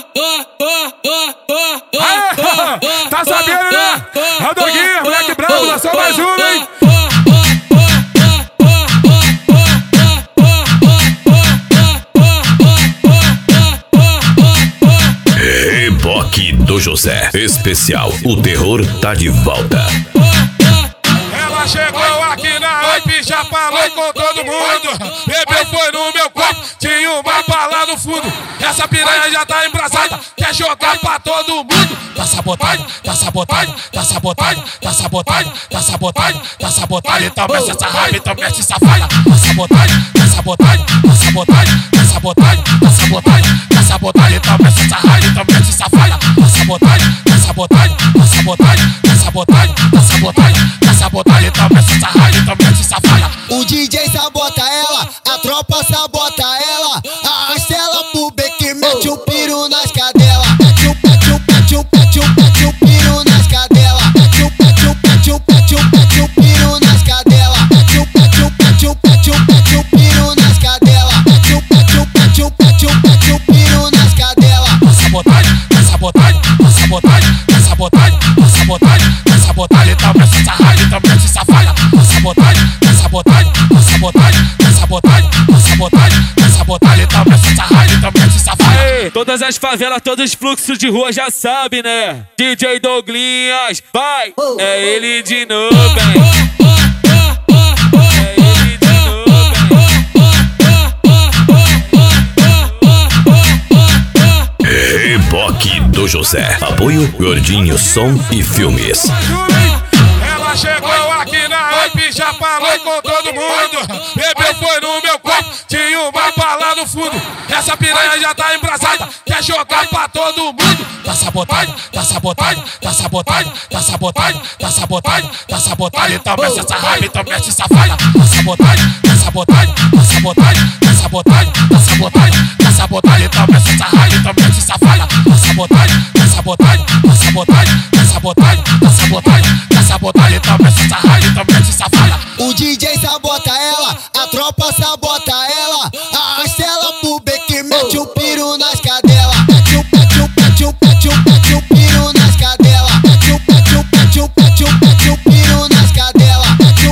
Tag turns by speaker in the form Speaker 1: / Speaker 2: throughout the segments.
Speaker 1: Tá sabendo, né? A Doguinha, moleque brabo, lançou mais uma, hein?
Speaker 2: Reboque do José. Especial, o terror tá de volta.
Speaker 1: Ela chegou aqui na hype, já falou com todo mundo. Bebeu foi no meu copo, tinha uma bala no fundo. Essa piranha já tá embrasada, quer jogar pra todo mundo. Tá sabotagem, tá sabotagem, tá sabotagem, tá sabotagem, tá sabotagem, tá sabotagem. Então mexe essa raiva, então mexe essa falha. Tá sabotagem, tá sabotagem, tá sabotagem, tá sabotagem, tá sabotagem, tá sabotagem. Então mexe essa raiva, então mexe essa falha. Tá sabotagem, tá sabotagem, tá sabotagem, tá sabotagem, tá sabotagem, tá sabotagem. Então mexe essa raiva, então mexe essa falha.
Speaker 3: O DJ sabota ela, a tropa sabota ela. Arrasta ela pro beco, mete o piro nas cadelas. Mete o piro nas cadelas. Mete o piro nas cadelas. Mete o piro nas cadelas. Mete o piro nas cadelas.
Speaker 1: Tá sabotagem, tá sabotagem, tá sabotagem, tá sabotagem, tá sabotagem, tá sabotagem. Então mexe essa raiva, então mexe essa falha. Tá sabotagem, tá sabotagem, tá sabotagem, tá sabotagem, tá sabotagem, tá sabotagem. Então mexe essa raiva, então mexe essa falha.
Speaker 4: Todas as favelas, todos os fluxos de rua já sabe, né? DJ Douglinhas, vai! É ele de novo, hein? É ele de novo,
Speaker 2: hein? Reboque do José. Apoio Gordinho Som e Filmes.
Speaker 1: Ela chegou aqui na hype, já falou com todo mundo. Bebeu foi no meu copo, tinha uma bala no fundo. Essa piranha já tá embrasada, quer jogar pra todo mundo. Tá sabotagem, tá sabotagem, tá sabotagem, tá sabotagem, tá sabotagem, tá sabotagem. Então mexe essa raiva, então mexe essa falha. Tá sabotagem, tá sabotagem, tá sabotagem, tá sabotagem, tá sabotagem, tá sabotagem. Então mexe essa raiva, então mexe essa falha. Tá sabotagem, tá sabotagem, tá sabotagem, tá sabotagem, tá sabotagem, tá sabotagem. Então mexe essa raiva, então mexe essa falha.
Speaker 3: O DJ sabota ela, a tropa sabota ela. Arrasta ela pro beco, mete o piro nas cadelas. Mete o piro nas cadelas. Mete o piro nas cadelas. Mete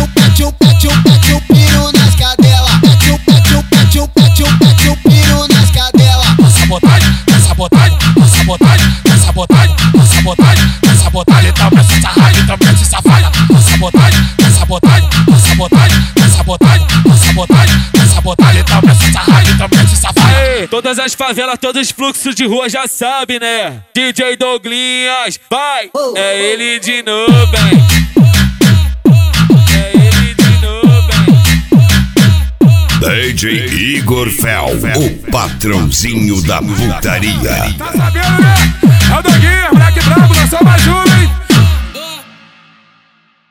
Speaker 3: o piro nas cadelas. Mete o piro nas cadelas.
Speaker 1: Tá sabotagem, tá sabotagem, tá sabotagem, tá sabotagem, tá sabotagem, tá sabotagem. Então mexe essa raiva, então mexe essa falha. Tá sabotagem, tá sabotagem, tá sabotagem, tá sabotagem, tá sabotagem, tá sabotagem. Então mexe essa raiva, então mexe essa falha.
Speaker 4: todas as favelas, todos os fluxos de rua já sabe, né? DJ Douglinhas, vai! É ele de novo, hein? É ele de novo, hein?
Speaker 2: DJ Igor Fel, o patrãozinho da putaria.
Speaker 1: Tá sabendo, né? É o Doguinha.